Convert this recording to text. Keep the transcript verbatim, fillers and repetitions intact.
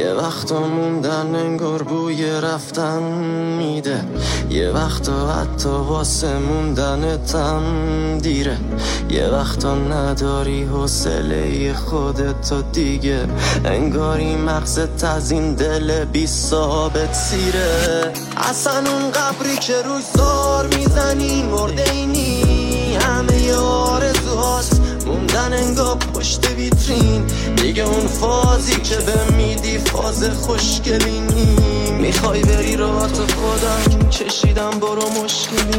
یه وقتا موندن انگار بوی رفتن میده، یه وقتا حتی واسه موندنتم دیره، یه وقتا نداری حوصله خودتو دیگه، انگاری مغزت از این دل بی ثابت سیره. اصلا اون قبری که روی زار میزنی مرده اینی، همه آرزوهاست موندن انگار پشت ویترین، دیگه اون فازی که به میدی فاز خوشگلی نی. میخوای بری راحت خودم کشیدم برو مشکلی